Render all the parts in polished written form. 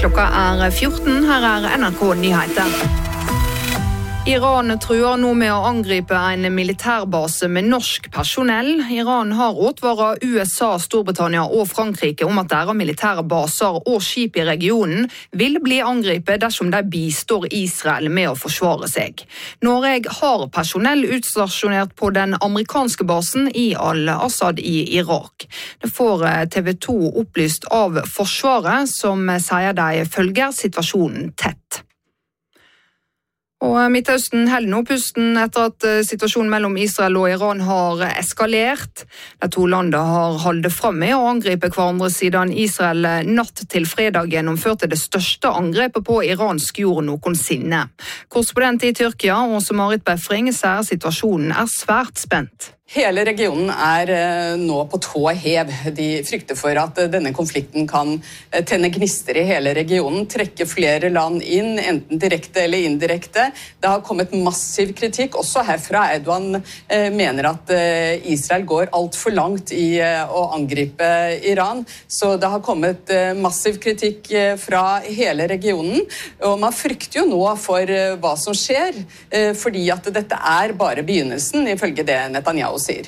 Klokka 14, her NRK Nyheter. Iran truer nå med å angripe en militærbase med norsk personell. Iran har advaret USA, Storbritannia og Frankrike om at deres militære baser og skip i regionen vil bli angrepet dersom de bistår Israel med å forsvare seg. Norge har personell utstasjonert på den amerikanske basen i Al-Assad i Irak. Det får TV 2 opplyst av Forsvaret, som sier de følger situasjonen tett. Og Midtøsten holder nå pusten etter at situasjonen mellom Israel og Iran har eskalert. De to landene har holdt frem med å angripe hverandre siden Israel natt til fredag gjennomførte det største angrepet på iransk jord noensinne. Korrespondent i Tyrkia, Åse Marit Befring, sier situasjonen svært spent. Hele regionen nå på tå hev. De frykter for at denne konflikten kan tenne gnister i hele regionen, trekke flere land inn, enten direkte eller indirekte. Det har kommet massiv kritikk, også herfra. Erdogan mener at Israel går alt for langt i å angripe Iran. Så det har kommet massiv kritikk fra hele regionen. Og man frykter jo nå for hva som skjer, fordi at dette bare begynnelsen, ifølge det Netanyahu sier.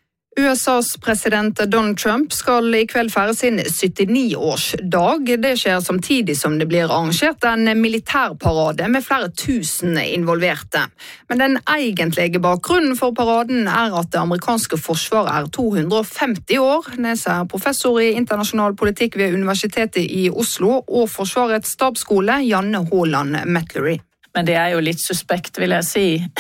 USAs president Donald Trump skal i kveld feire sin 79-årsdag. Det skjer samtidig som det blir arrangert en militærparade med flere tusen involverte. Men den egentlige bakgrunnen for paraden at det amerikanske forsvaret 250 år. Det sier professor i internasjonal politikk ved Universitetet i Oslo og Forsvarets stabsskole, Janne Håland Metlery. Men det jo litt suspekt, vil jeg si,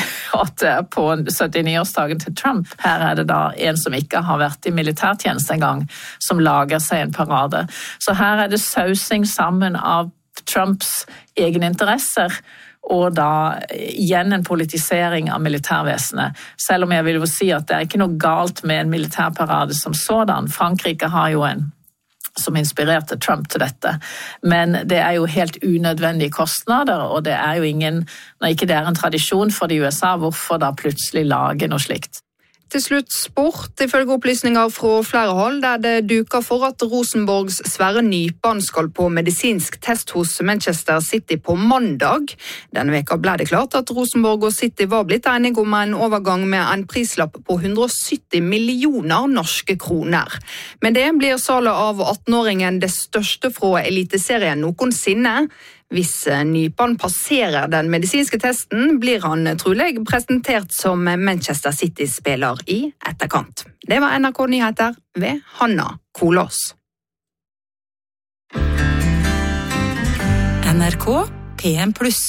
at på 79-årsdagen til Trump, her det da en som ikke har vært i militærtjeneste engang, som lager seg en parade. Så her det sausing sammen av Trumps egne interesser, og da igjen en politisering av militærvesenet. Selv om jeg vil jo si at det ikke noe galt med en militærparade som sådan. Frankrike har jo en som inspirerte Trump til dette. Men det jo helt unødvendige kostnader, og det jo ingen, når ikke det en tradisjon for de USA, hvorfor da plutselig lage noe slikt? Til slutt sport, ifølge opplysninger fra flere hold, der det duker for at Rosenborgs Sverre Nypan skal på medisinsk test hos Manchester City på mandag. Denne veka ble det klart at Rosenborg og City var blitt enige om en overgang med en prislapp på 170 millioner norske kroner. Men det blir salet av 18-åringen det største fra eliteserien noensinne. Hvis Nypan passerer den medisinske testen, blir han trolig presentert som Manchester City-spiller i etterkant. Det var NRK Nyheter ved Hanna Kolås. NRK PM+.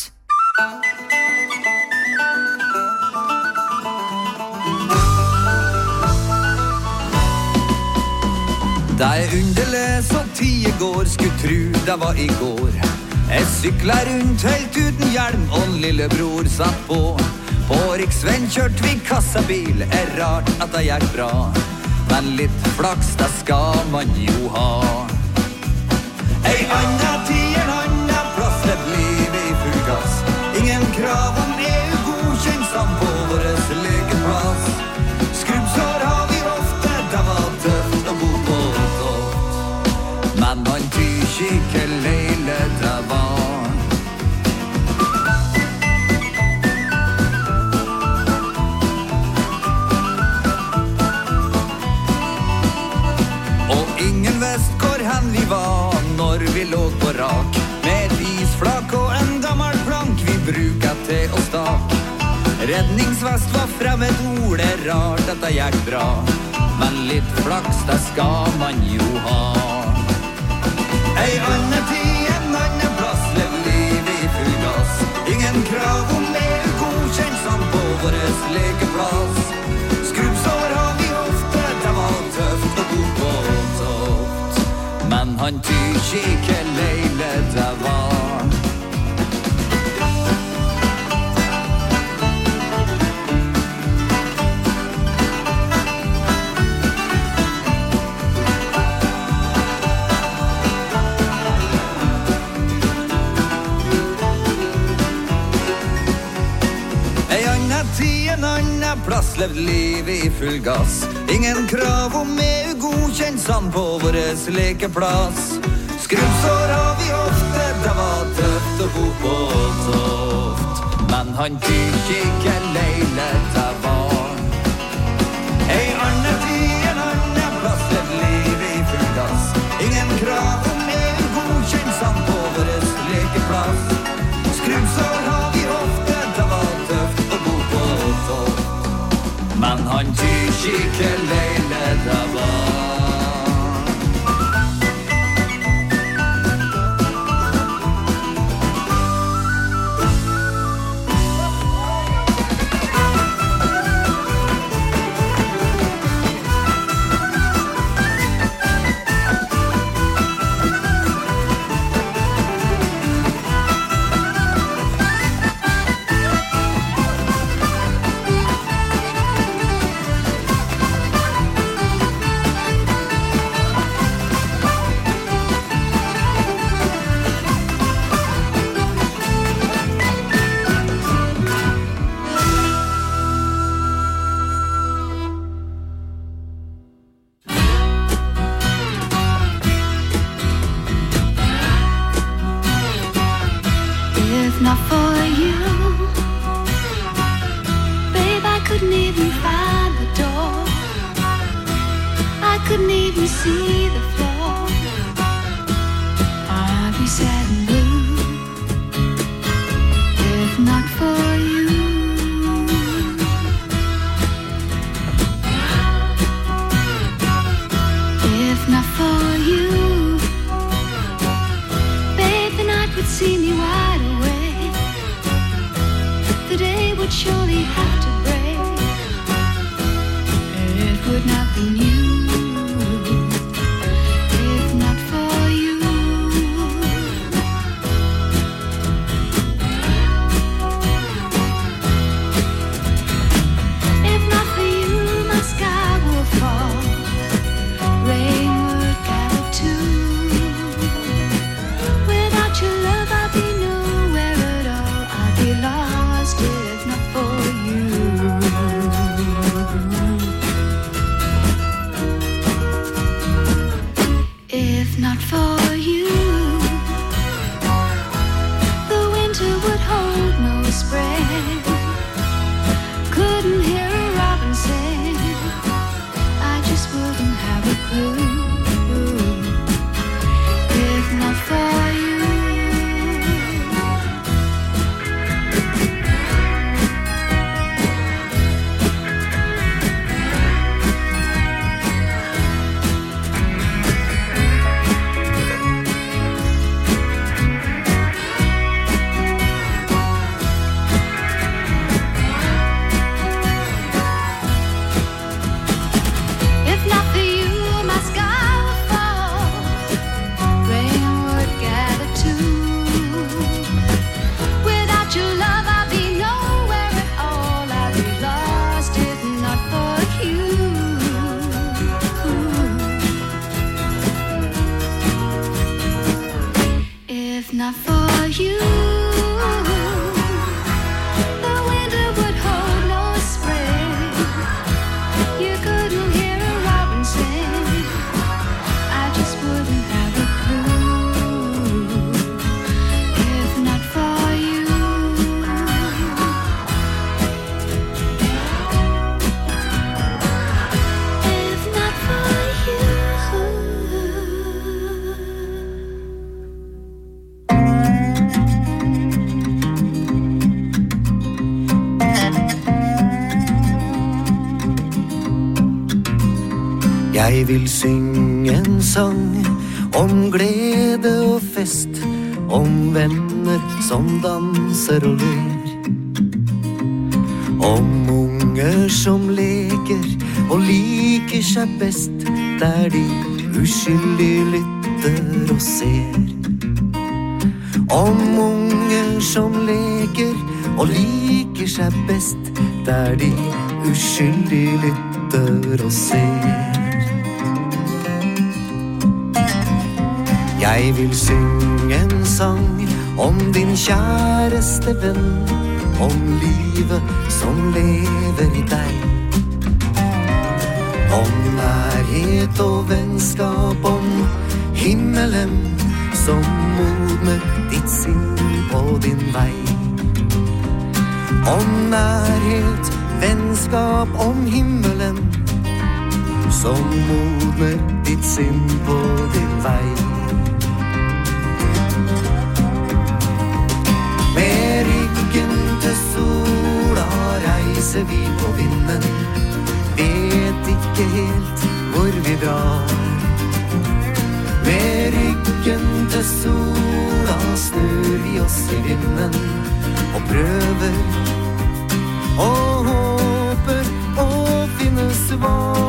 Det underlig så tiden går, skulle tro det var i går. Jeg syklet rundt helt uten hjelm, og lillebror satt på. På riksveien kjørte vi kassabil, rart at det gikk bra. Men litt flaks, det skal man jo ha. Ei anna tid, en anna plass, et liv i full gass. Ingen krav om EU-godkjent samt på våres lekeplass. Skrubbsår har vi ofte, det var tøft å bo på toft. Men man tyr ikke leile det var. Og ingen visst hvor hen vi var når vi lå på rak. Med et isflak og en gammel plank vi bruket til å stak. Redningsvest var fremmed ord, rart at det gikk bra. Men litt flaks, det skal man jo ha. Ei annen tid, en annen plass, lev livet i full gass. Ingen krav om EU-godkjent samt på våres lekeplass. Skrubbsår har vi ofte, det var tøft å bo på toft. Men han tyr ikke leile det var. Plass levd livet i full gass. Ingen krav om EU-godkjent samt på våres lekeplass. Skrubbsår har vi ofte, han tykker ikke leilighet av var. Ei annen tid, en annen plass, et liv i full gass. Ingen krav om en godkjent samt på våres lekeplass. Skrumsår har vi ofte, det var tøft å bo på topp. Men han tykker ikke leilighet av var. Not for you, babe, I couldn't even find the door. I couldn't even see the floor. I'd be sad and blue if not for you. If not for you, babe, the night would see me wide awake. The day would surely have to break. It would not be new if not for you. If not for you, my sky will fall. Rain would gather too. Without your love, I'd be nowhere at all. I'd be lost if not for you. If not for you, the winter would hold no spring. Couldn't hear a robin sing. I just wouldn't have a clue. If not for you. If not for you, my sky would fall. Rain would gather too. Without your love, I'd be nowhere at all. I'd be lost if not for you. If not for you, the winter would hold no spring. You couldn't hear a robin sing. I just wouldn't have a clue. If not for you. If not for you. Jeg vil synge en sang om glede og fest, om venner som danser og ler, om unger som leker og liker seg best, der de uskyldig lytter og ser. Om unger som leker og liker seg best, der de uskyldig lytter og ser. Jeg vil synge en sang om din kjæreste venn, om livet som lever i deg, om nærhet og vennskap, om himmelen som modner ditt sinn på din vei, om nærhet, vennskap, om himmelen som modner ditt sinn på din vei. Med ryggen til sola reiser vi på vinden, vet ikke helt hvor vi drar. Med ryggen til sola snur vi oss i vinden og prøver og håper å finne svar.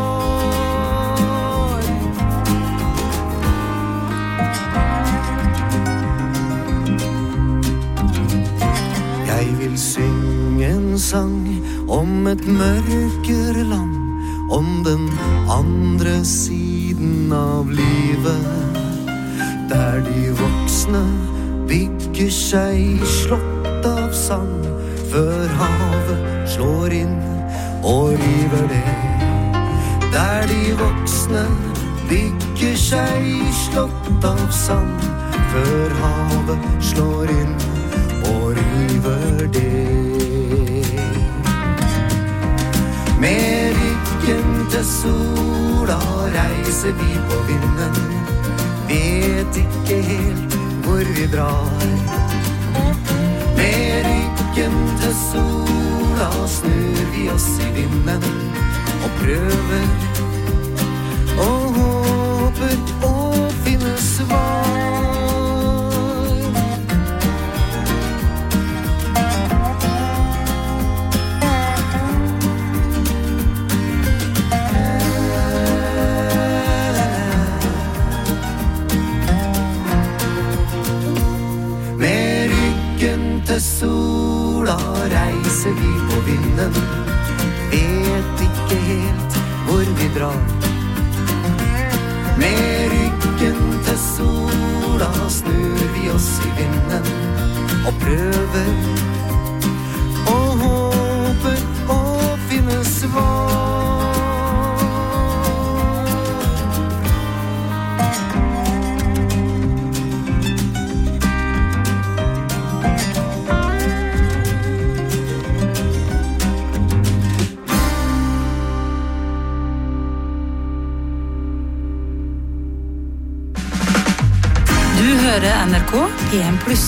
Jeg vil synge en sang om et mørkere land, om den andre siden av livet, der de voksne bygger seg slott av sand før havet slår inn og river det. Der de voksne bygger seg slott av sand før havet slår inn og river det. Med ryggen til sola reiser vi på vinden, vet ikke helt hvor vi drar. Med ryggen til sola snur vi oss i vinden og prøver og håper å finne svar. Til sola reiser vi på vinden, vet ikke helt hvor vi drar. Med ryggen til sola snur vi oss i vinden og prøver og håper å finne svar. Hører NRK P1+.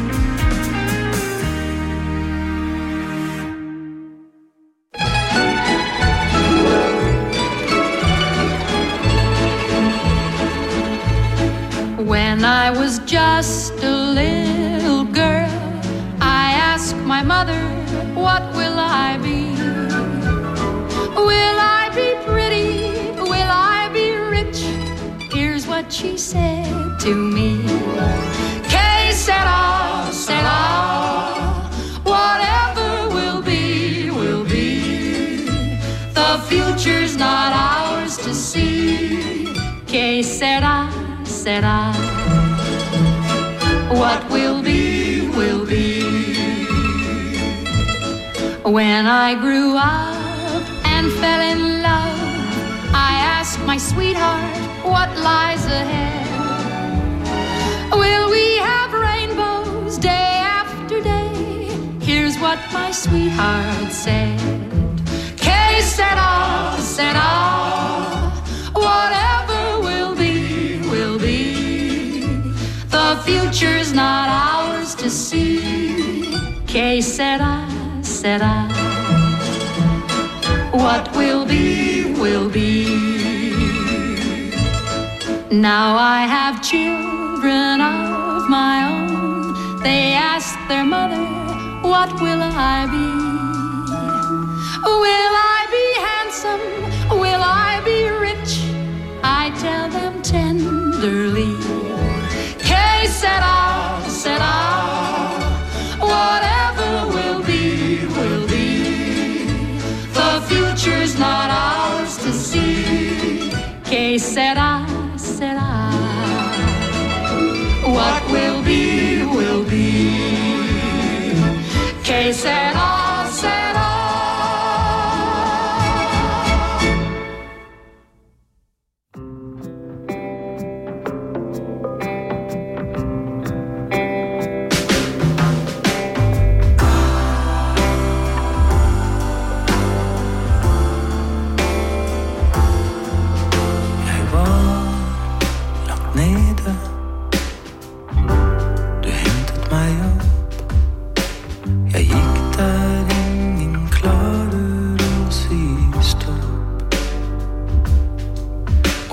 When I was just a little girl, I asked my mother, what will I be? Will I be pretty? Will I be rich? Here's what she said to me. Que sera, sera, whatever will be, will be. The future's not ours to see. Que sera, sera, what will be, will be. When I grew up and fell in love, I asked my sweetheart, what lies ahead? Will we have rainbows day after day? Here's what my sweetheart said. Que sera, sera, whatever will be, will be. The future's not ours to see. Que sera, sera, what will be, will be. Now I have children of my own. They ask their mother, what will I be? Will I be handsome? Will I be rich? I tell them tenderly. Que sera, sera, whatever will be, will be. The future's not ours to see. Que sera, sera, what will be, will be. Que sera, sera.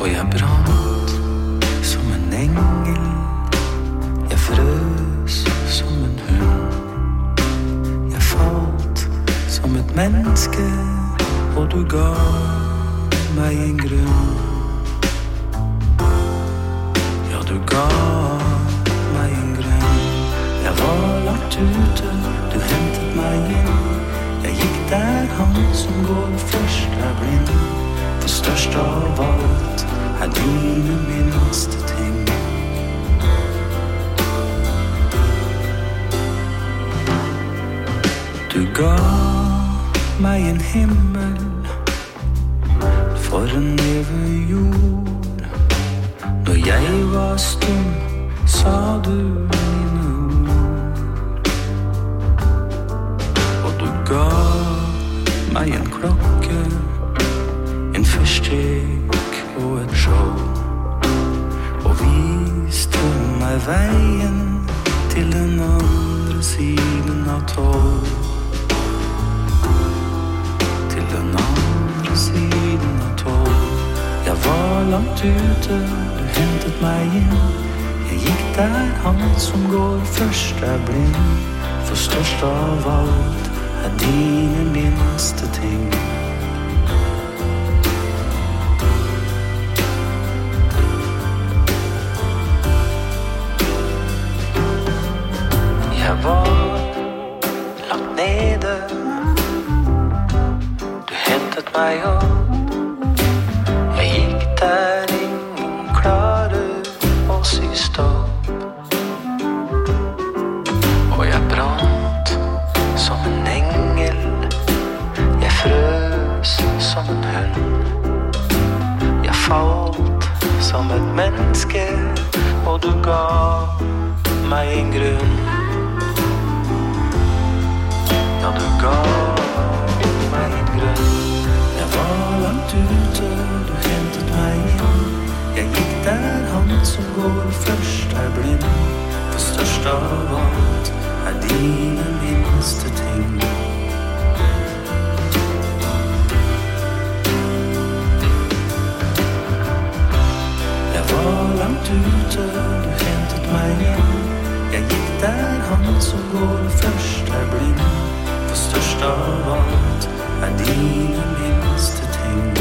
Och jag brant som en ängel. Jag frös som en hund. Jag falt som ett mänske. Och du gav mig en grund. Ja, du gav mig en grund. Jag var lagt ute, du hämtat mig in. Jag gick där han som går först är blind. För störst av allt är dina minsta ting. Du gav mig en himmel för en evig jord. Då jag var stum sa du mina ord. Och du gav mig en klocka, en försteg och ett show. Och viste mig vägen till den andra sidan av tåg. Till den andra sidan av tåg. Jag var långt ute, du hämtat mig in. Jag gick där han som går först är blind. För störst av allt är dina minsta ting. Jag var långt nere, du hämtat mig upp. Jag gick där ingen klarade oss i stopp. Och jag brant som en ängel. Jag frös som en hund. Jag falt som ett mänske. Och du gav mig en grund. Ja, du gav mig en grund. Jag var långt ute, du hämtat mig in. Jag gick där han som går först är blind. För störst av allt är dina minsta ting. Jag var långt ute, du hämtat mig in. Jag gick där han som går först är blind. För störst av allt är dina minsta ting.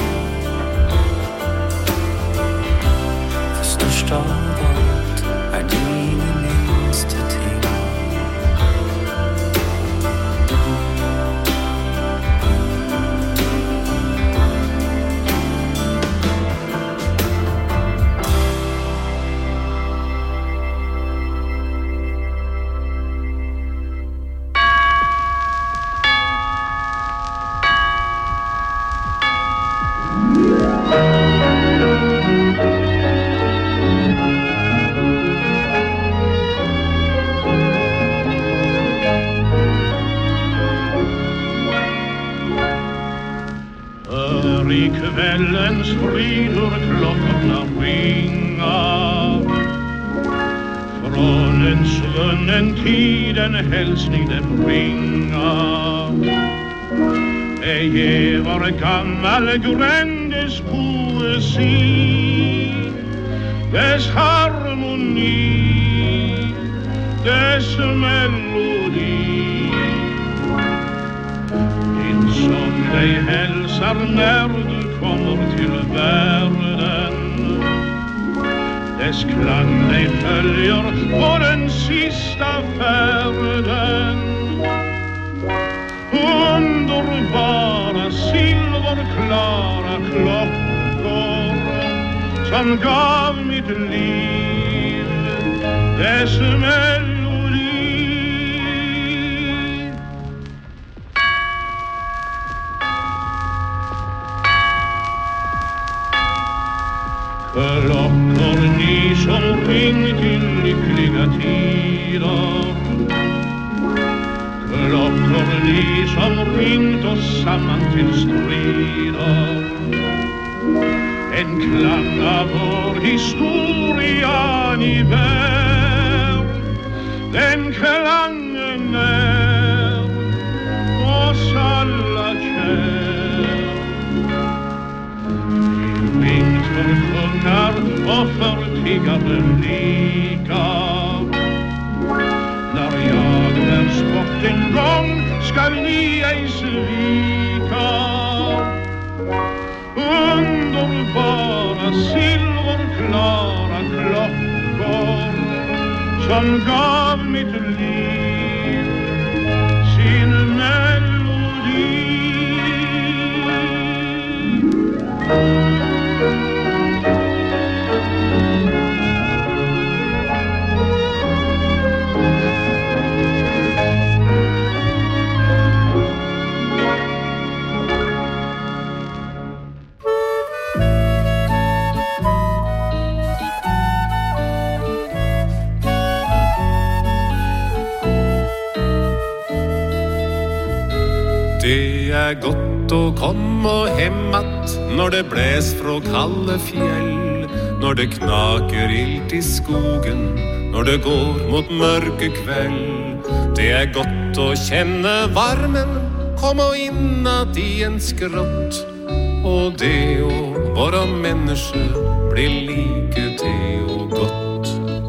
För störst av allt är dina minsta ting. I kvällens fridur klockorna ringa. Från en svunnen tid en hälsning det bringa. Ej var gammal grändes poesi, dess harmoni, dess melodi. Din sång dig hälsar när du kommer till världen. Dess klang dig följer på den sista färden. Underbara silverklara klockor som gav mitt liv dess melodi. Klockor ni som ringt till lyckliga tider. Klockor ni som ringt oss samman till strider. En klang av vår historia ni bär. Den klangen är oss alla kär. Vi ringt för offertiggare lika. När jag bär sport en gång skall ni ej svika. Underbara silverklara klockor som gav mitt liv sin melodi. Det är gott att komma hemåt när det bläs från kalla fjäll, när det knaker ilt i skogen, när det går mot mörke kväll. Det är gott att känna varmen komma inåt i en skrott, och det och vara människor blir lika det och gott.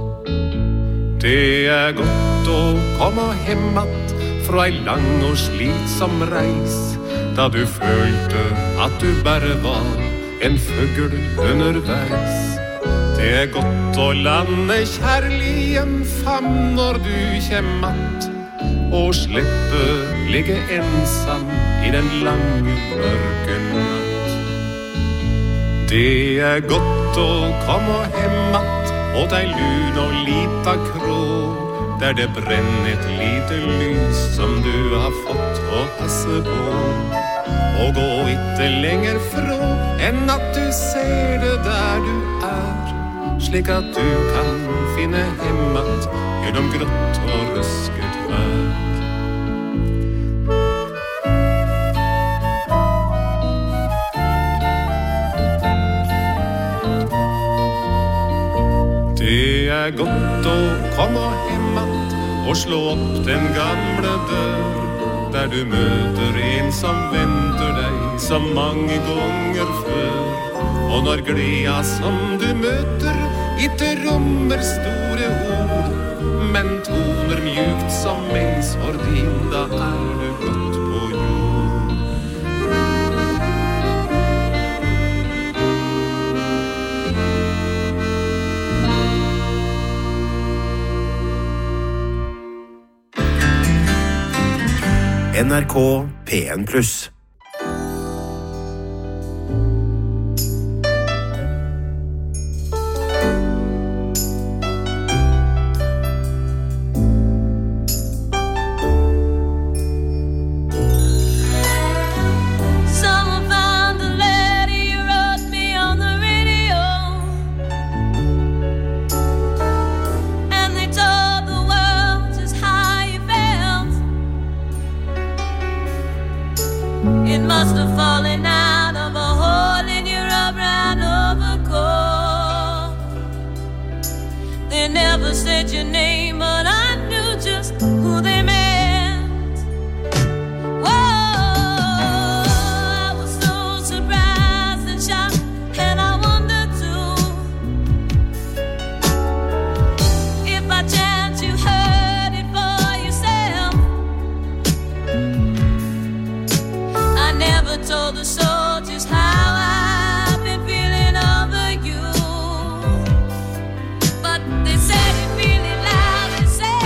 Det är gott att komma hemåt fra ei lang og slitsom reis, da du følte at du bare var en fugl underveis. Det er godt å lande kjærlig i en famn når du kjemmat, og slippe ligge ensam i den lange mørke natt. Det er godt å komme hemåt åt ei lun og lita krå, där det bränner ett lite lys som du har fått att passa på, och gå inte längre från än att du ser det där du är, slik att du kan finna hemmat genom grått och rusket värld. Det är gott att komma hemåt och slå upp den gamla dörr, där du möter en som väntar dig så många gånger förr. Och när gleda som du möter inte rummer stora ord, men toner mjukt som en sordin, då är du gott på jord. NRK P1+. They said it really loud and said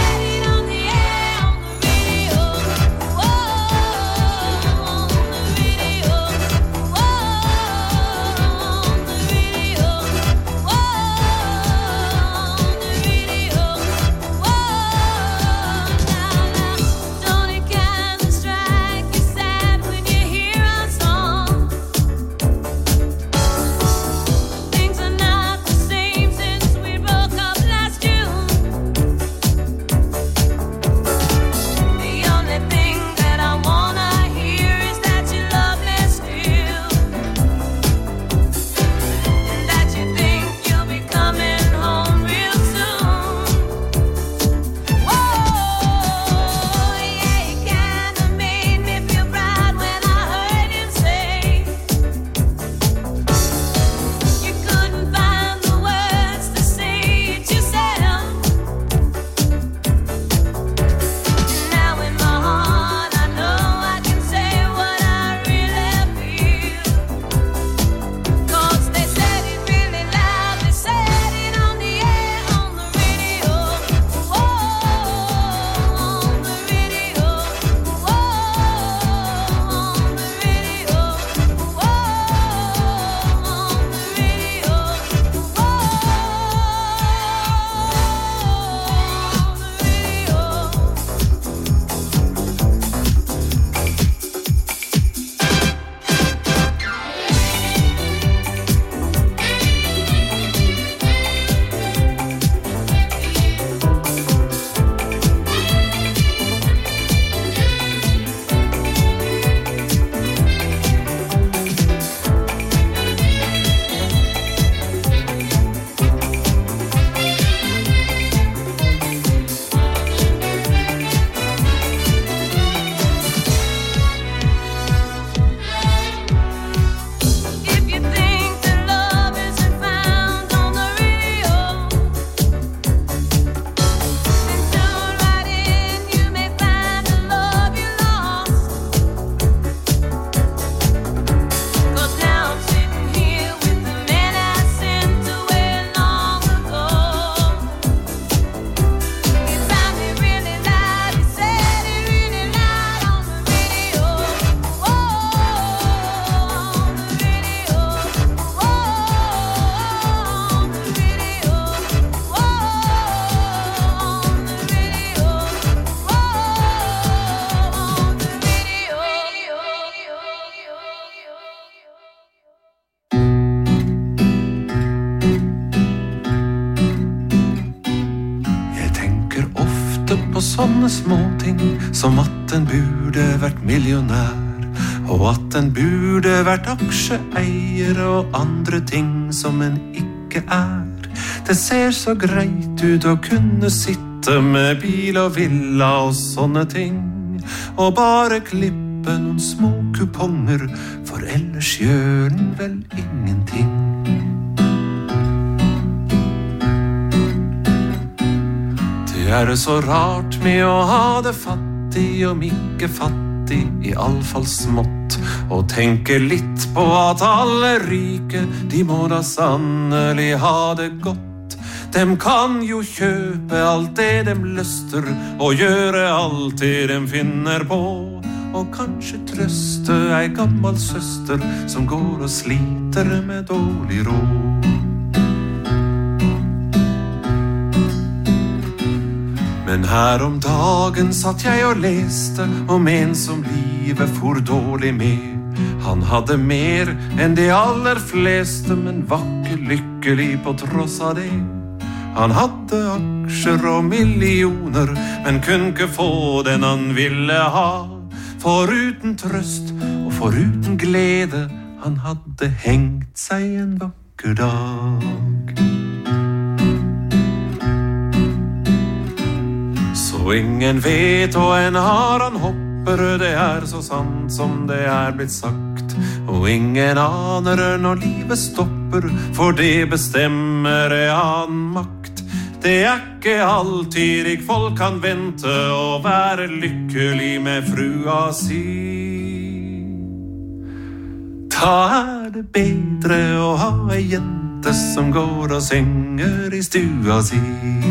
på sånne småting som at en burde vært millionær, og at en burde vært aksjeeier og andre ting som en ikke er. Det ser så greit ut å kunne sitte med bil og villa og sånne ting, og bare klippe noen små kuponger, for ellers gjør den vel ingenting. Det er så rart med å ha det fattig om ikke fattig, i all fall smått, og tenke litt på at alle rike, de må da sannelig ha det godt. Dem kan jo kjøpe alt det dem lyster, og gjøre alt det dem finner på, og kanskje trøste ei gammel søster som går og sliter med dårlig råd. Men her om dagen satt jeg og leste om en som livet for dårlig med. Han hadde mer enn de aller fleste, men var ikke lykkelig på tross av det. Han hadde aksjer og millioner, men kunne ikke få den han ville ha. Foruten trøst og foruten glede, han hadde hengt seg en vakker dag. Så ingen vet, og en har han hopper, det er så sant som det er blitt sagt. Og ingen aner når livet stopper, for det bestemmer han makt. Det er ikke alltid rik folk kan vente og være lykkelig med frua si. Da er det bedre å ha ei jente som går og synger i stua si.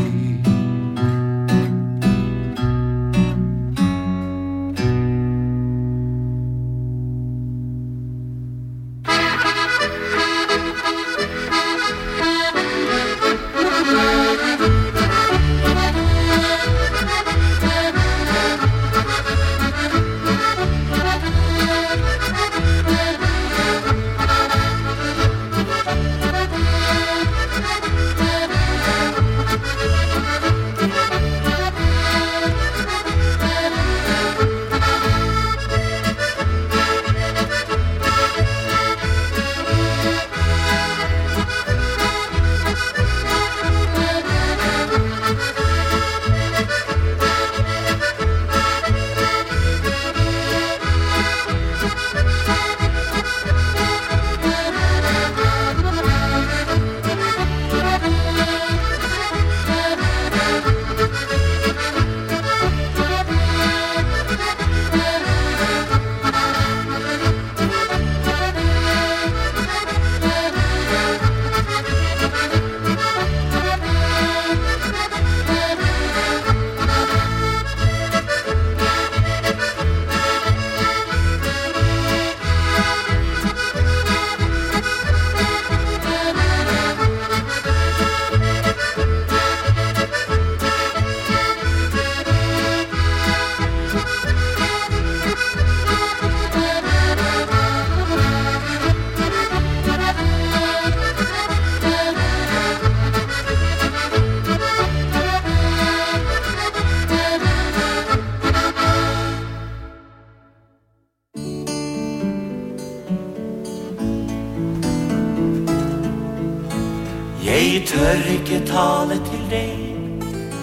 Jeg tør ikke tale til deg,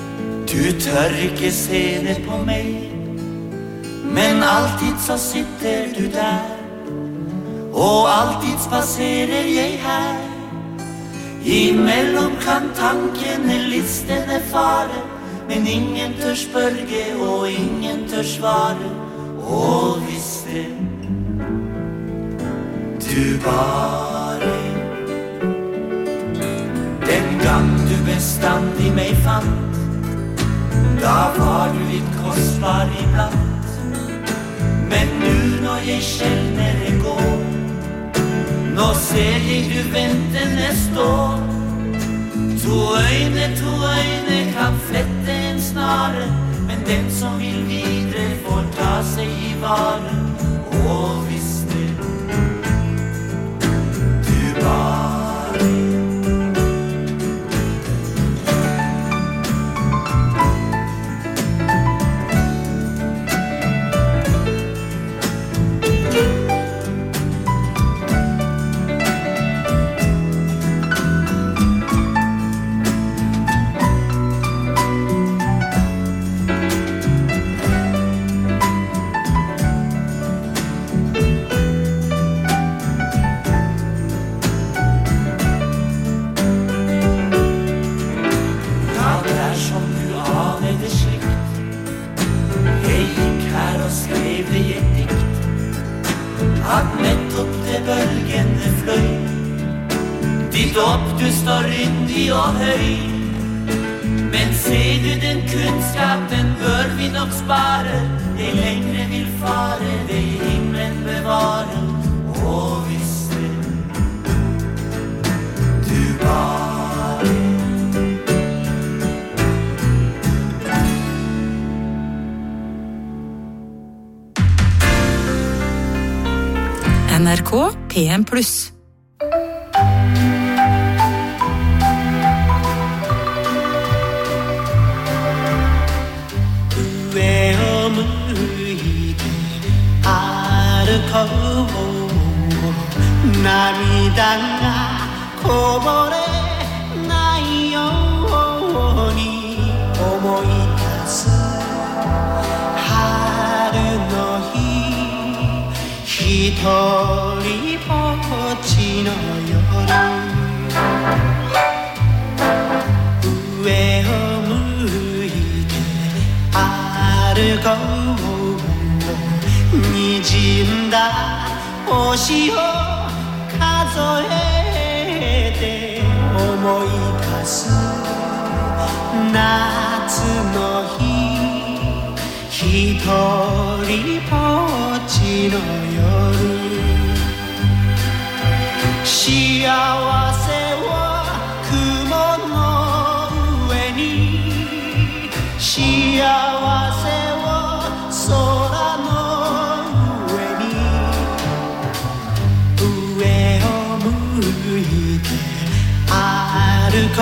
du tør ikke se ned på meg, men alltid så sitter du der, og alltid spaserer jeg her. Imellom kan tankene listene fare, men ingen tør spørge og ingen tør svare. Og visste du bare den gang du bestandig meg fant, da var du litt kostbar iblant. Men nu når jeg sjeldnere går, nå ser jeg du ventende står. To øyne kan flette en snare, men den som vil videre får ta seg i vare. Og visste du bare du står yndig og høy. Men ser du den kunnskapen bør vi nok spare. Det lengre vil fare, det himmelen bevare. Og visste du bare NRK PM+. 涙がこぼれないように思い出す春の日一人ぼっちの夜上を向いて歩こうにじんだ星を数えて思い出す夏の日一人ぼっちの夜幸せは雲の上に幸せは空の歩こ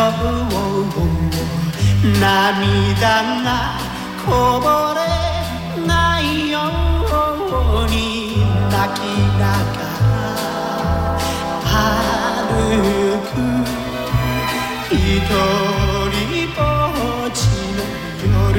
う涙がこぼれないように泣きながら歩く一人ぼっちの夜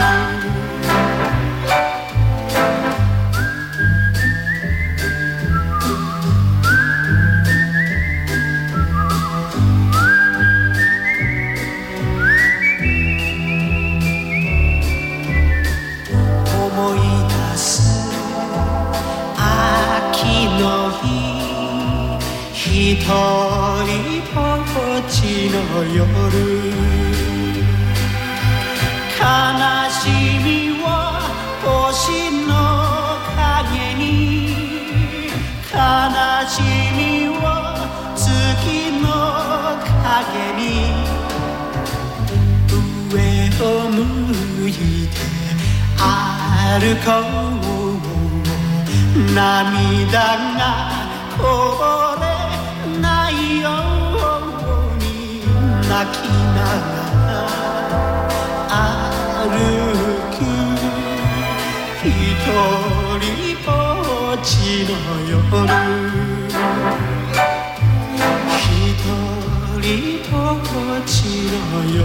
一人ぼっちの夜悲しみは星の影に悲しみは月の影に上を向いて歩こう涙がこぼれないように泣きながら歩く一人ぼっちの夜一人ぼっちの夜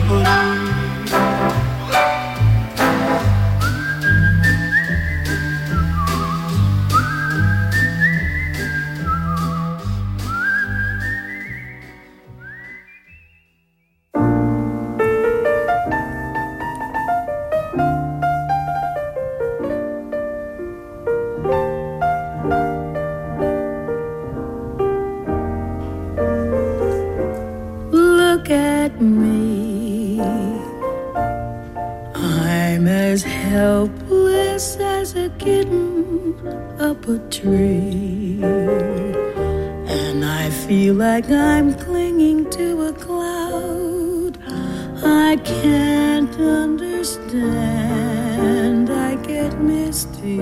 helpless as a kitten up a tree, and I feel like I'm clinging to a cloud. I can't understand, I get misty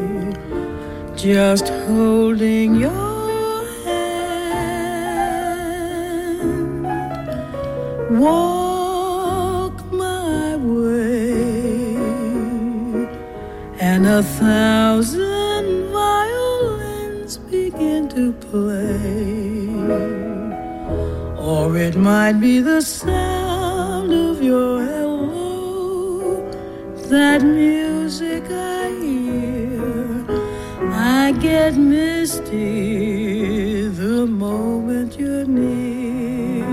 just holding your hand. Walk my way, and 1,000 violins begin to play. Or it might be the sound of your hello, that music I hear. I get misty the moment you're near.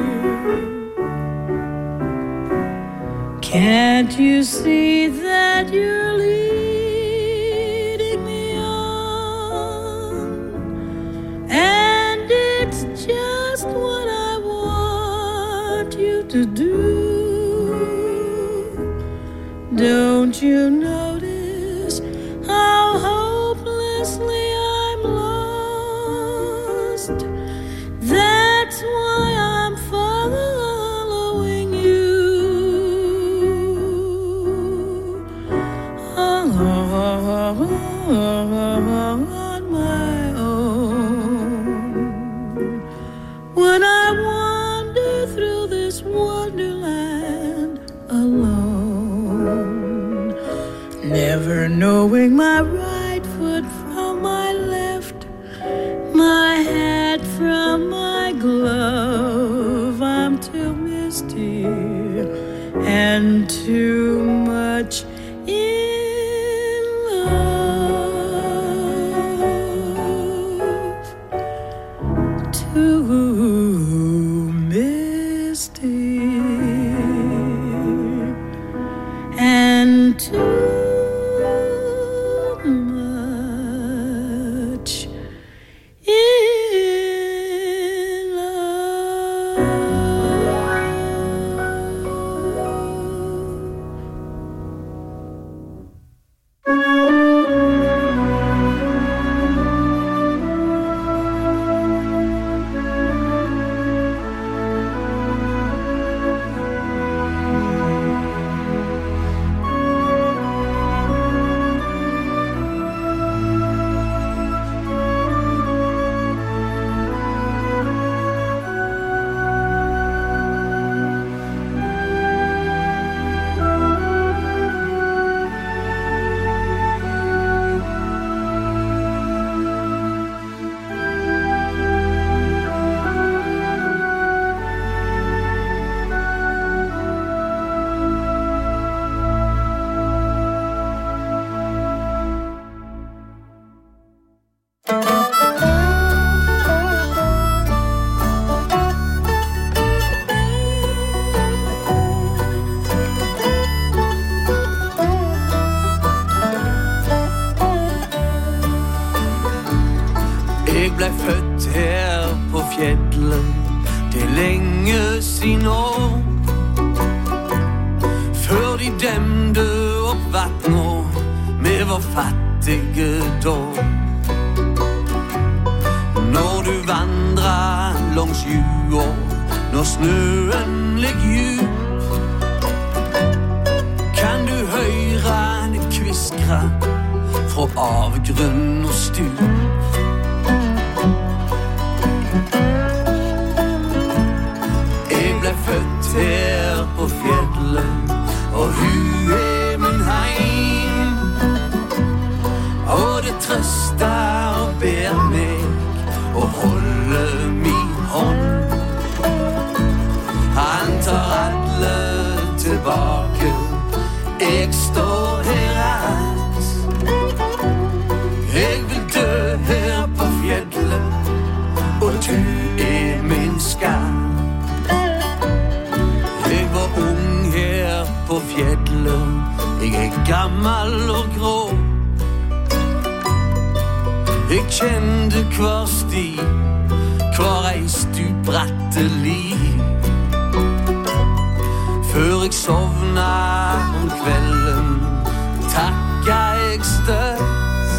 Can't you see that you're leading me on? And it's just what I want. have to do. Don't you notice how hopelessly I'm lost? That's why I'm following you on my own. When I wander through this wonderland alone, never knowing my right foot from my left, my hat from my glove, I'm too misty and too much in love, too misty and too much in Jeg ble født her på fjellet, det er lenge siden år. Før de demde opp vattnå, vi var fattige da. Når du vandrer langs jua, når snøen ligger djup, kan du høre det kviskre fra avgrunn og stup. Født her på fjellet, og hun er min heim. Og det trøster og ber meg og holder min hånd. Han tar alle tilbake, jeg står her rett. Jeg vil dø her på fjellet, og du er min skam. Ung her på fjellet, jeg er gammel og grå. Jeg kjente hver sti, hver ei stupbratte li. Før jeg sovna om kvelden, takka jeg støtt.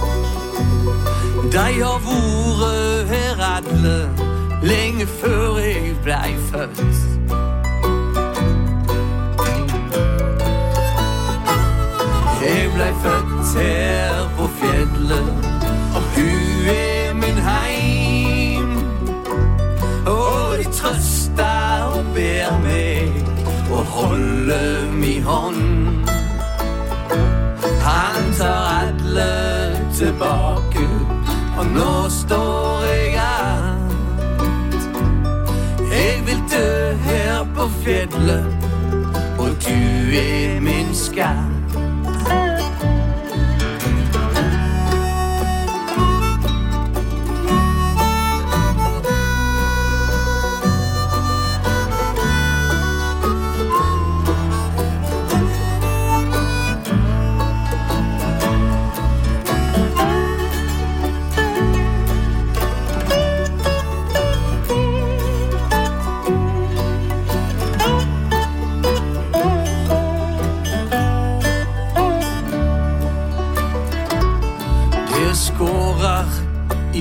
De har vært her alle, lenge før jeg blei født. Jeg ble født her på fjellet, og hun er min heim. Og de trøster og ber meg og holder min hånd. Han tar alle tilbake, og nå står jeg alt. Jeg vil dø her på fjellet, og du er min skam.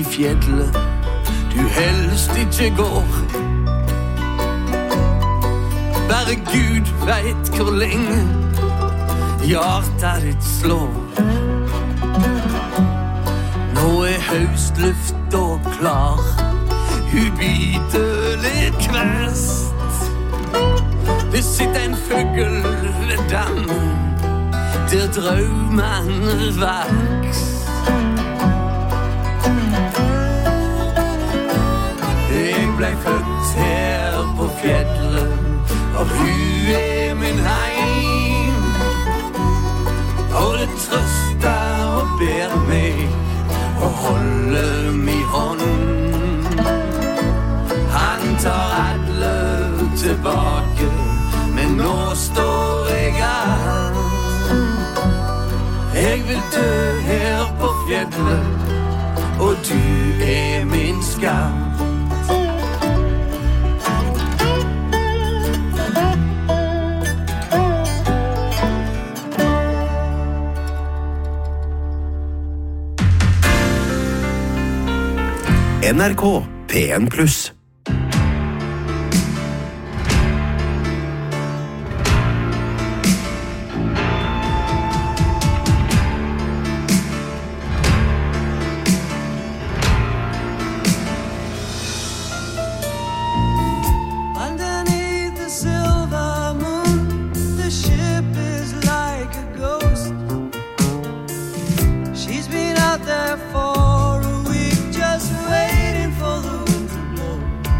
fjellet du helst ikke går. Bare Gud vet hvor lenge hjertet ditt slår. Nå høstluft og klar, hun biter litt kvest. Det sitter en fugl ved dammen, der drømmene veks. Jeg ble født her på fjellet, og hun min heim. Og det trøster og ber meg, og holder min hånd. Han tar alle tilbake, men nå står jeg her. Jeg vil dø her på fjellet, og du min skam. NRK P1+. Underneath the silver moon, the ship is like a ghost. She's been out there for a week, just waiting for the wind to blow.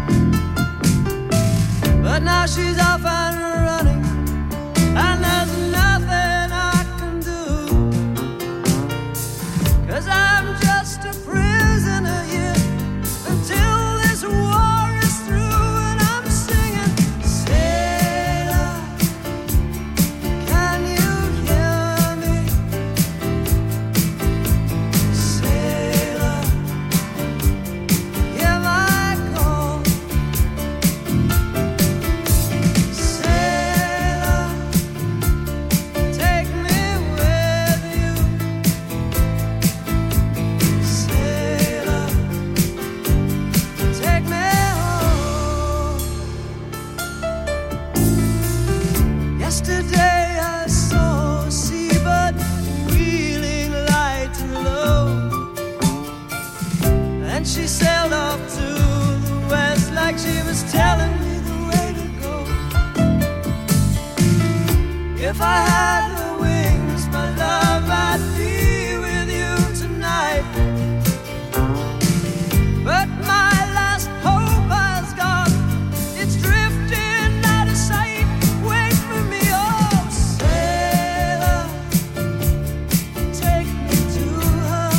But now she's off and running, and there's nothing I can do. 'Cause I'm just a prisoner here until this war is through, and I'm singing, sailor, can you hear me? Sailor, hear my call. Sailor, take me with you. Sailor, take me home. Yesterday I saw a seabird wheeling light and low, and she sailed off to the west like she was telling me the way to go. If I had the wings, my love, I'd be with you tonight. But my last hope has gone, it's drifting out of sight. Wait for me, oh sailor, take me to her.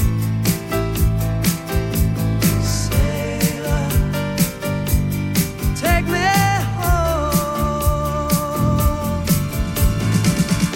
Sailor, take me home.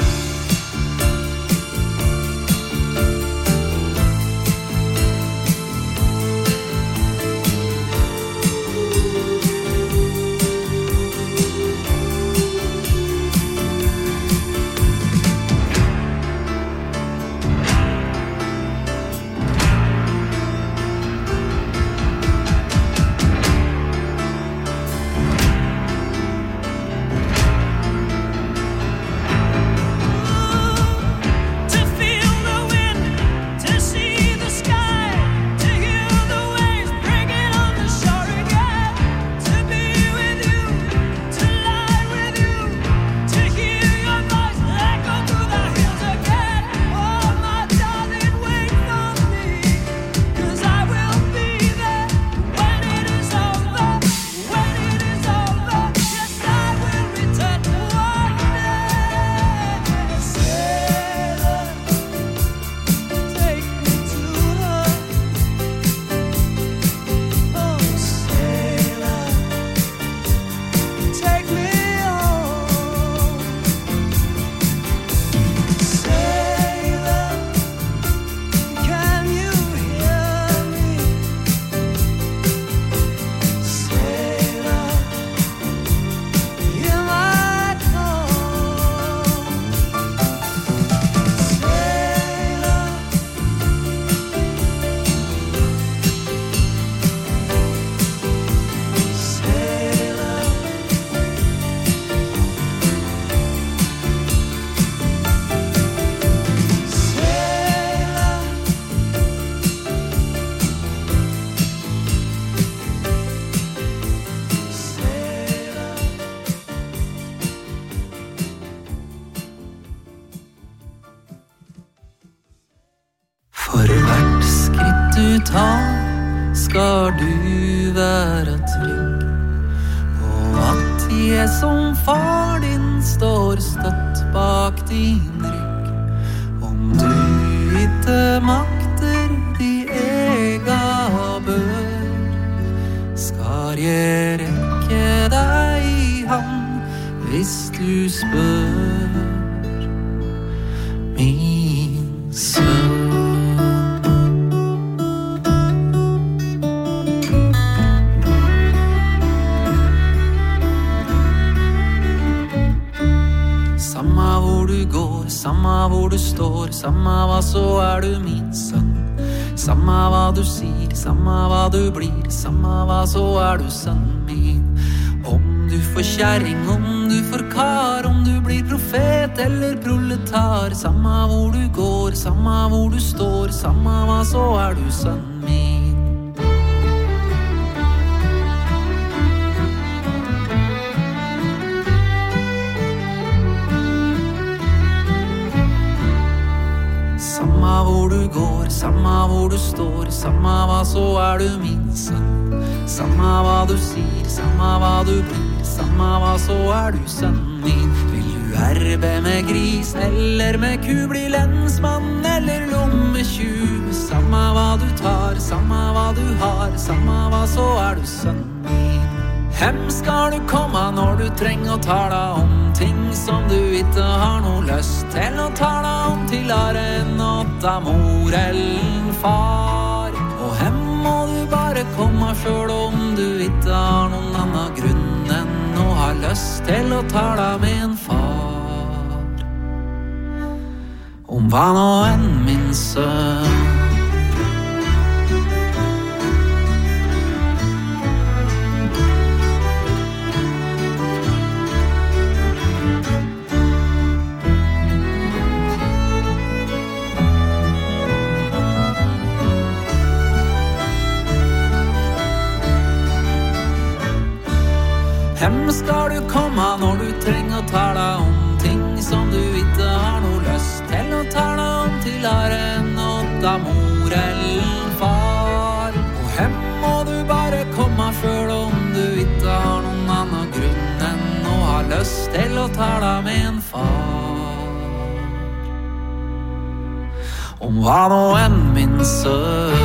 skal du være trygg på at jeg som far din står støtt bak din rygg. Om du ikke makter de ega bør, skal jeg rekke deg i hand hvis du spør, min sønn. Samma hvor du går, samma hvor du står, samma hva så du min sønn. Samma hva du sier, samma hva du blir, samma hva så du sønnen min. Om du får kjæring, om du får kar, om du blir profet eller proletar, samma hvor du går, samma hvor du står, samma hva så du sønnen min. Samma hvor du går, samma hvor du står, samma hva så du min sønn. Samma hva du sier, samma hva du blir, samma hva så du sønnen min. Vil du erbe med gris eller med ku, bli lensmann eller lommetjuv, samma hva du tar, samma hva du har, samma hva så du sønnen min. Hem skal du komme når du trenger å tale om ting som du ikke har noe lyst til å tale om, til en åtta mor eller far. Og hem må du bare komme selv om du ikke har noen annen grunn enn å ha lyst til å tale med en far. Om hva nå enn min sønn. Hem skal du komme når du trenger å tale om ting som du ikke har noe lyst til å tale om, til en åtta mor eller far. Og hem må du bare komme selv om du ikke har noen annen grunn enn å ha lyst til å tale med en far. Om hva nå enn min sønn.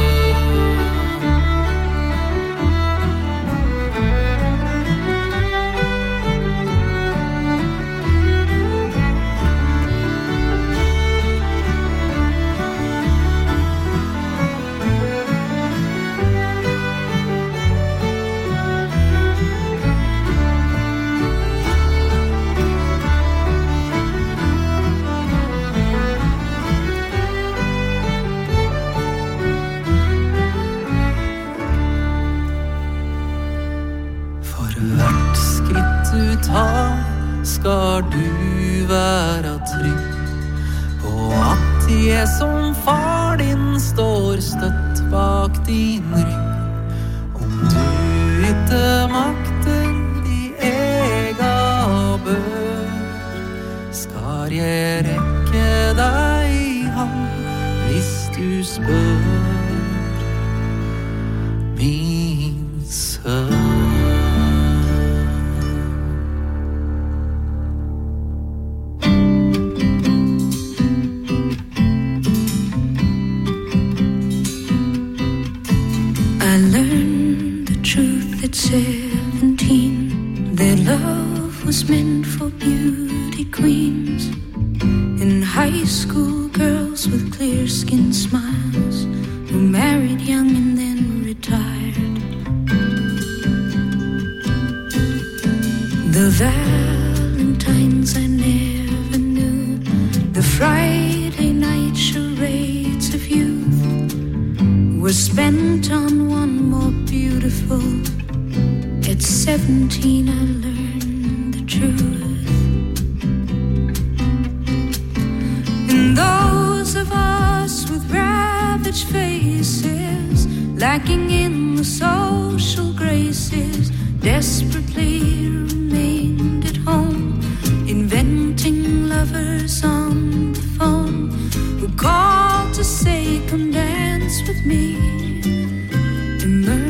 Skal du være trygg på at jeg som far din står støtt bak din rygg. Om du ikke makter de ega bør, skal jeg rekke deg i hand hvis du spør, min sønn. I learned the truth at 17, that love was meant for beauty queens. In high school, girls with clear-skinned smiles who married young and then retired. The Valentines I never knew, the Friday night charades of youth were spent on one more beautiful. At 17 I learned the truth. And those of us with ravaged faces, lacking in the social graces, desperately remained at home, inventing lovers on the phone who called to say, come dance with me. Emerge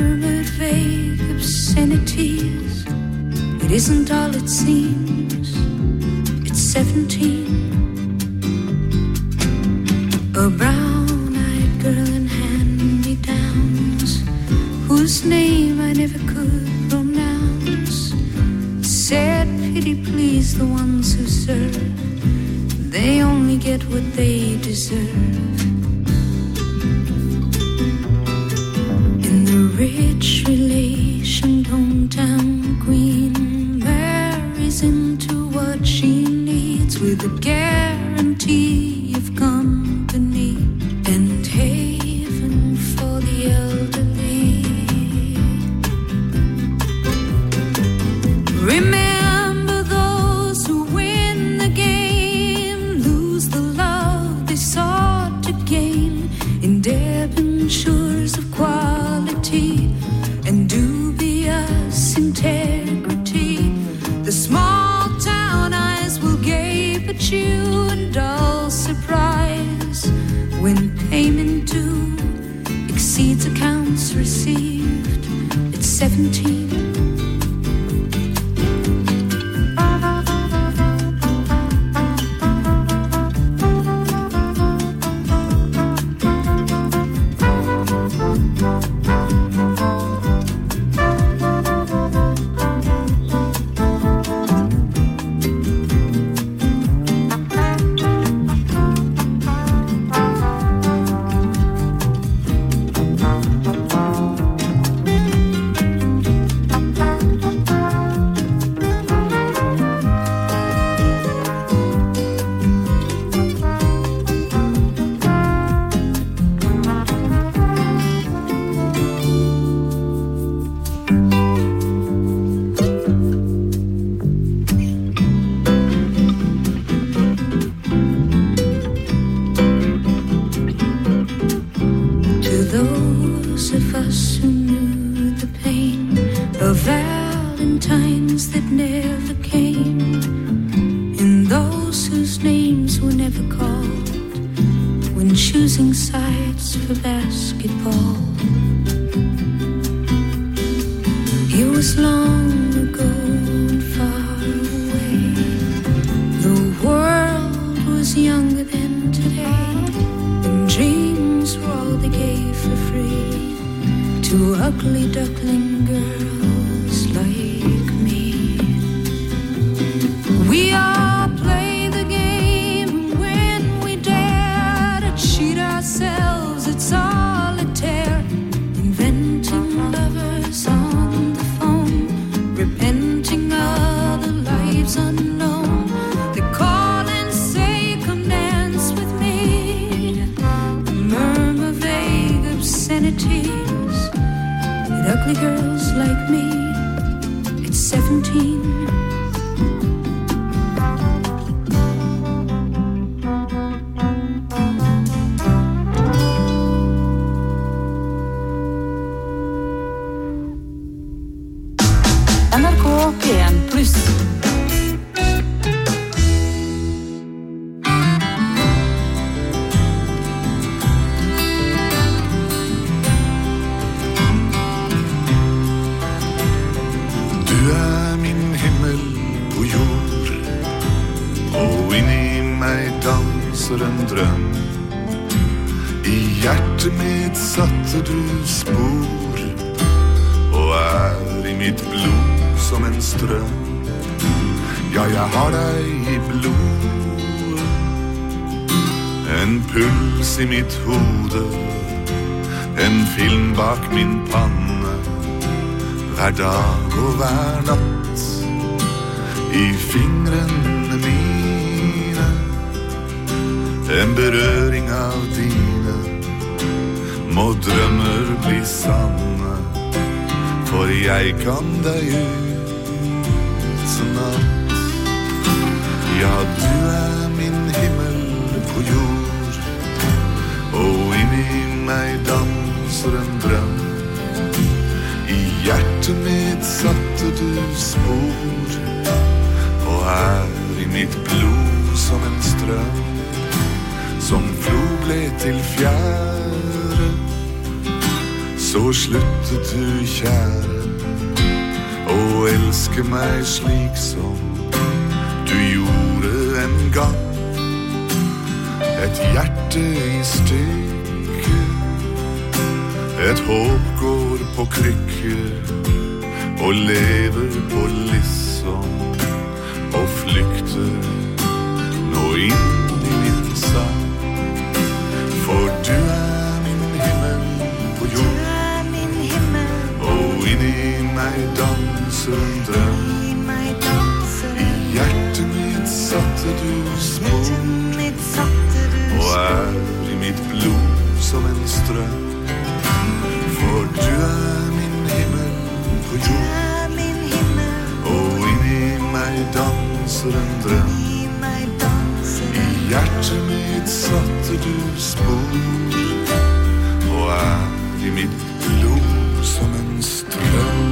pity please the ones who serve. They only get what they deserve. In the rich relation, hometown queen marries into what she needs with a guarantee of company and haven for the elderly. Remember those who win the game, lose the love they sought to gain in debentures of quality and dubious integrity. The small town eyes will gape at you in dull surprise when payment due exceeds accounts received at 17. Those of us who knew the pain of Valentines that never came, and those whose names were never called when choosing sides for basketball. It was long ago and far away. The world was younger than today, and dreams were all they gave for free to ugly duckling girls like me. We all play the game when we dare to cheat ourselves at solitaire, inventing lovers on the phone, repenting other lives unknown. They call and say, come dance with me, murmur vague obscenities at ugly girls like me at 17. NRK P1+. Du min himmel på jord, og inni meg danser en drøm. I hjertet mitt satte du spor, og i mitt blod som en strøm. Ja, jeg har deg i blod, en puls i mitt hode, en film bak min panne, hver dag og hver natt, i fingrene mine, en berøring av dine, må drømmer bli sanne, for jeg kan deg ut som natt. Ja, du min himmel på jord, og inni meg danser en drøm. I hjertet mitt satte du spor, og i mitt blod som en strøm, som flo ble til fjære. Så sluttet du, kjære, å elske meg slik som du gjorde en gang. Et hjerte i stykker, et håp går på krykker og lever på liksom danser en drøm. I hjertet mitt satte du spor, og I mitt blod som en strøm.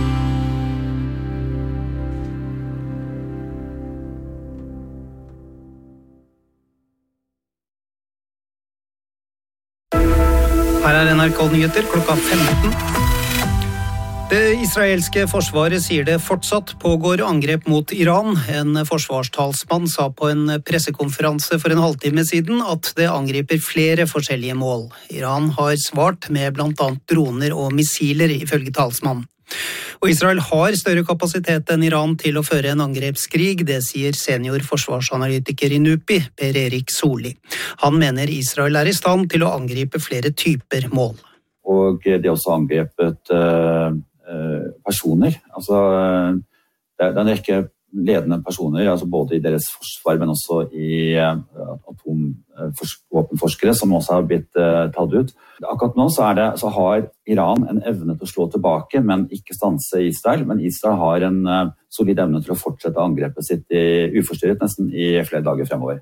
Her NRK-nyheter klokka 15. Det israelske forsvaret sier det fortsatt pågår angrep mot Iran. En forsvarstalsmann sa på en pressekonferanse for en halvtime siden at det angriper flere forskjellige mål. Iran har svart med blant annet droner og missiler, ifølge talsmannen. Og Israel har større kapasitet enn Iran til å føre en angrepskrig, det sier senior forsvarsanalytiker I NUPI, Per Erik Solli. Han mener Israel I stand til å angripe flere typer mål. Og det også angrepet personer, altså det en rekke ledende personer, altså både I deres forsvar, men også I atomvåpenforskere som også har blitt tatt ut. Akkurat nå så har Iran en evne til å slå tilbake, men ikke stanse Israel, men Israel har en solid evne til å fortsette angrepet sitt uforstyrret nesten I flere dager fremover.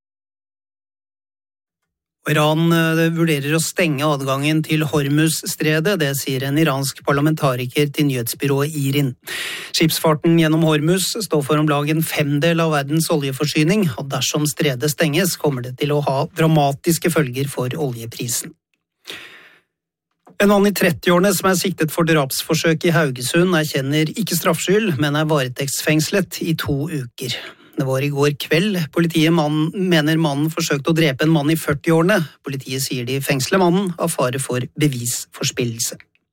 Iran vurderer å stenge adgangen til Hormuz-stredet, det sier en iransk parlamentariker til nyhetsbyrået IRIN. Skipsfarten gjennom Hormuz står for om lag en 1/5 av verdens oljeforsyning, og dersom stredet stenges kommer det til å ha dramatiske følger for oljeprisen. En mann I 30-årene som siktet for drapsforsøk I Haugesund erkjenner ikke straffskyld, men varetektsfengslet I 2 uker. Det var I går kveld. Politiet mener mannen forsøkte å drepe en mann I 40-årene. Politiet sier de fengsler mannen av fare for bevisforspillelse.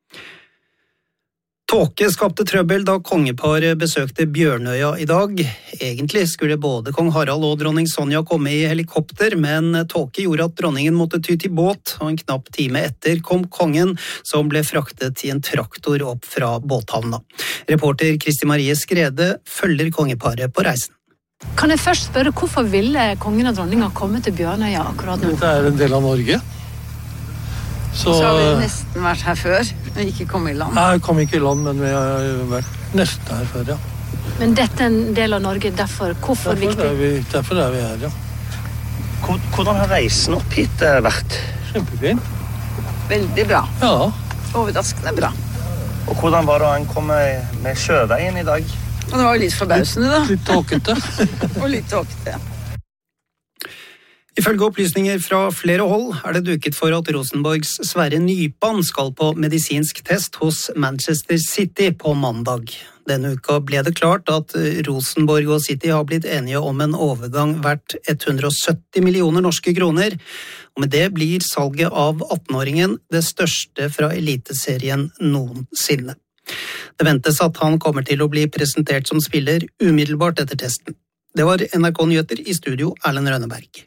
Tåke skapte trøbbel da kongeparet besøkte Bjørnøya I dag. Egentlig skulle både kong Harald og dronning Sonja komme I helikopter, men tåke gjorde at dronningen måtte ty til båt, og en knapp time etter kom kongen, som ble fraktet I en traktor opp fra båthavna. Reporter Kristi Marie Skrede følger kongeparet på reisen. Kan jeg først spørre, hvorfor ville kongen og dronninga komme til Bjørnøya akkurat nå? Dette en del av Norge. Så har vi nesten vært her før, men ikke kommet I land. Nei, kom ikke I land, men vi har vært nesten her før, ja. Men dette en del av Norge, hvorfor viktig? Derfor vi her, ja. Hvordan har reisen opp hit vært? Kjempefin. Veldig bra. Ja. Overraskende bra. Og hvordan var det å ankomme med sjøveien I dag? Og det var jo litt forbausende da. Litt tåkete. Og litt tåkete, ja. Ifølge opplysninger fra flere hold det duket for at Rosenborgs Sverre Nypan skal på medisinsk test hos Manchester City på mandag. Denne uka ble det klart at Rosenborg og City har blitt enige om en overgang verdt 170 millioner norske kroner, og med det blir salget av 18-åringen det største fra eliteserien noensinne. Det ventes at han kommer til å bli presentert som spiller umiddelbart etter testen. Det var NRK Nyheter I studio, Erlend Rønneberg.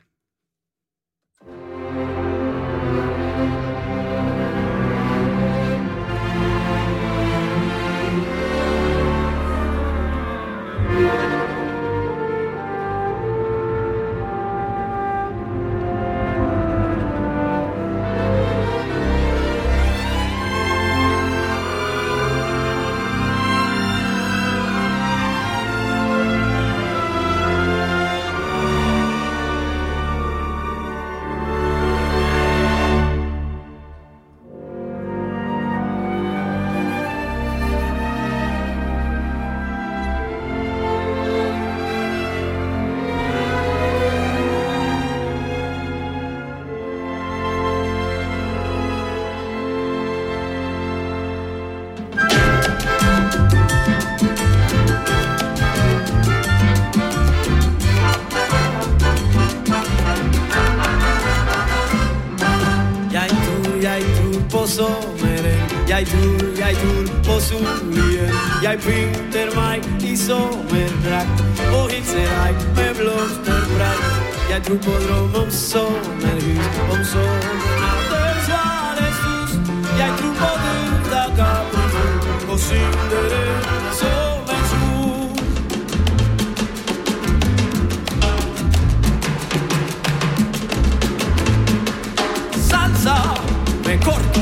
Jeg tror på solen. Jeg pynter meg I sommerdrakt og hilser deg med blomsterprakt. Jeg tror på drøm om sommerhus, om sommernatter svalestus. Jeg tror på duft av kaprifol og syndere som en sol. Salsa med kort.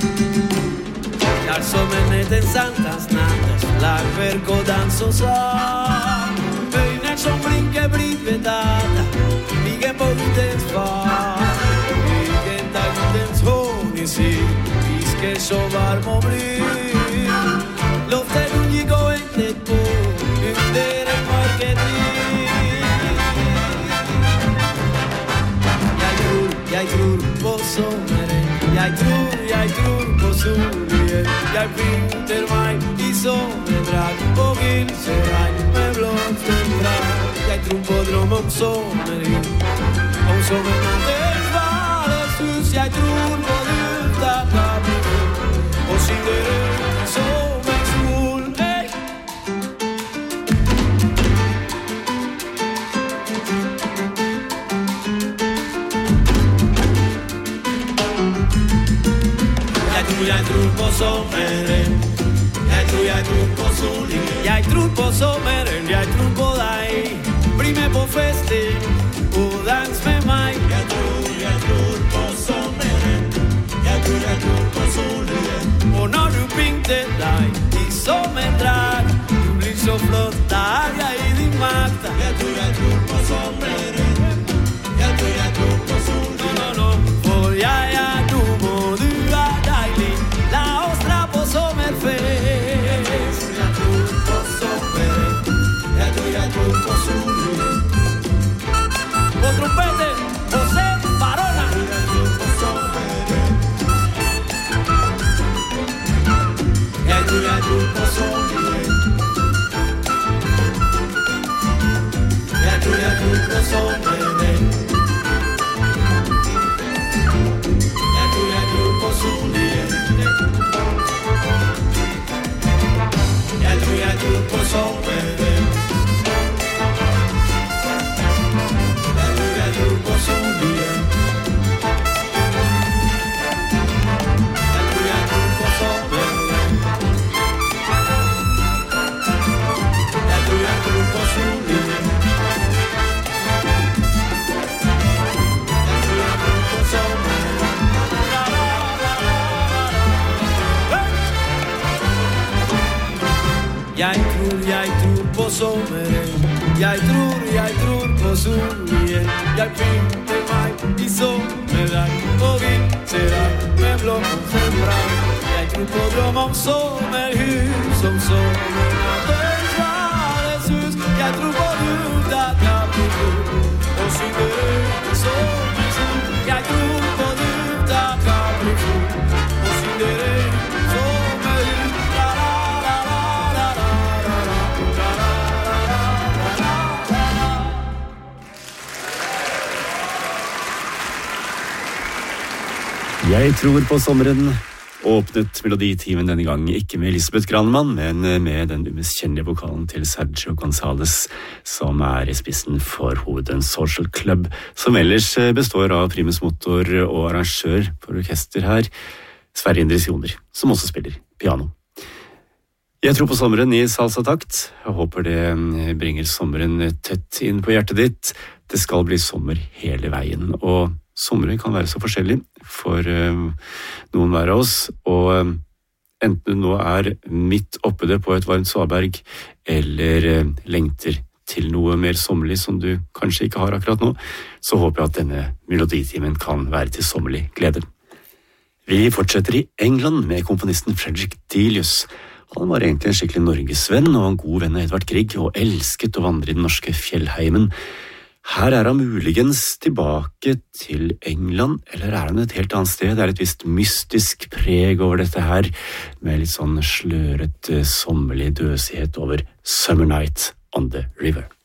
Som en santas natas, lag, vergo, danzo, sa. Øyne som blir svetata, mica potete fare, mica da intenzoni sì, che so varmo bli, lo fai ogni coente po, intere marketing. Jij trur på sommeren, jeg trur på solen, jeg pynter meg I sommerdrag og hilser deg med blomsterdrag. Jeg tror på drøm om sommeren, om sommernattens valeshus. Jeg tror på luft av kapitel og skinner som en sol. Hey! Jeg tror på sommeren, jeg tror på solen, jeg tror på sommeren, jeg tror på deg. Bli med på festen og dans med meg. Jeg tror på sommeren, jeg tror på solen. Og når du pynter deg I sommerdrag, du blir så flott, da jeg I din makt. Jeg tror på sommeren, jeg tror på solen. No, for jeg dum og du deilig. La oss dra på sommerfest. Jeg tror på sommeren, jeg tror på solen. På trompeten, José Barona. Jeg tror på sommeren, jeg tror på solen. Jeg tror på sommeren, jeg tror på solen. Jeg tror på sommeren, jeg tror på solen. Jeg tror på sommeren, jeg tror på solen. Jeg tror på sommeren. Jeg tror på sommeren, jeg tror på solen. Jeg pynter meg I sommerdrag og hilser deg med blomsterdrag. Jeg tror på drøm om sommerhus, om sommernattens valeshus. Jeg tror på luft av kapitel og skynder som en sol. Jeg tror på luft av kapitel og skynder som en sol. Jeg tror på sommeren åpnet meloditimen denne gang ikke med Elisabeth Granemann, men med den umiskjennelige vokalen til Sergio González, som I spissen for hovedens Social Club, som ellers består av primus motor og arrangør for orkester her, Sverre Indres Joner, som også spiller piano. Jeg tror på sommeren I salsa-takt. Jeg håper det bringer sommeren tett inn på hjertet ditt. Det skal bli sommer hele veien, og sommeren kan være så forskjellig for noen hver av oss, og enten du nå midt oppe det på et varmt svaberg, eller lengter til noe mer sommerlig som du kanskje ikke har akkurat nå, så håper jeg at denne meloditimen kan være til sommerlig glede. Vi fortsetter I England med komponisten Frederick Delius. Han var egentlig en skikkelig norgesvenn og en god venn av Edvard Grieg, og elsket å vandre I den norske fjellheimen. Her han muligens tilbake til England, eller han et helt annet sted? Det et visst mystisk preg over dette her, med litt sånn sløret, sommerlig døsighet over Summer Night on the River.